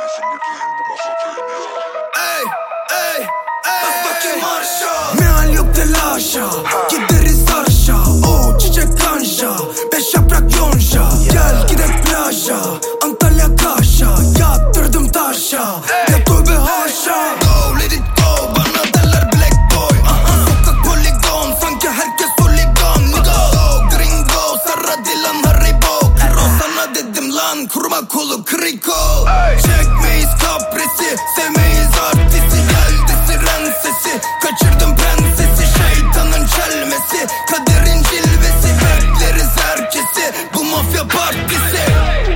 Ey, ey, ey. Bas bakayım marşa. Meal yok telaşa. Gideriz arşa. O çiçek kanja. 5 yaprak yonca. Gel gidek plaja. Antalya Kaşa. Yattırdım taşa. Ya tövbe haşa. Go let it go. Bana derler black boy. Sokak poligon. Sanki herkes soligan. Nigga gringo. Sarra Dilan Haribo. Kuro sana dedim lan. Kurma kolu kriko. Çekmeyiz kapresi. Sevmeyiz artisti. Geldi siren sesi. Kaçırdım prensesi. Şeytanın çelmesi. Kaderin cilvesi. Bekleriz herkesi. Bu mafya partisi.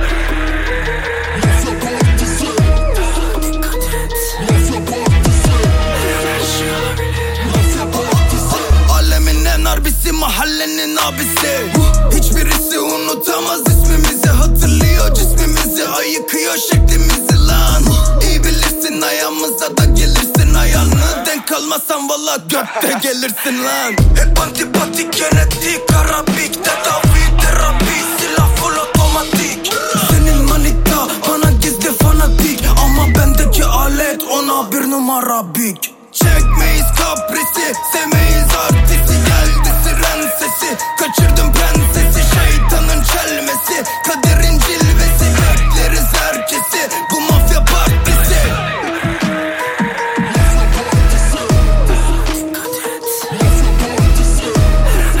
Alemin en harbisi, mahallenin abisi. Hiçbirisi unutamaz ismimizi. Hatırlıyor cismimizi. Ayıkıyor şeklimizi lan. İyi bilirsin ayağımıza da gelirsin ayağını. Denk kalmazsan valla gökte gelirsin lan. Hep antipatik genetik. Karabik tedavi terapi. Silah full otomatik. Senin manita bana gizli fanatik. Ama bendeki alet ona bir numara big. Çekmeyiz kaprisi. Sevmeyiz artisti. Geldi siren sesi. Kaçırdım prensesi. Şeytanın çelmesi. Kaderin cilvesi. Bekleriz herkesi. Bu mafya partisi.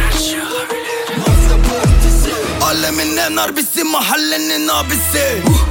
Alemin en harbisi, mahallenin abisi.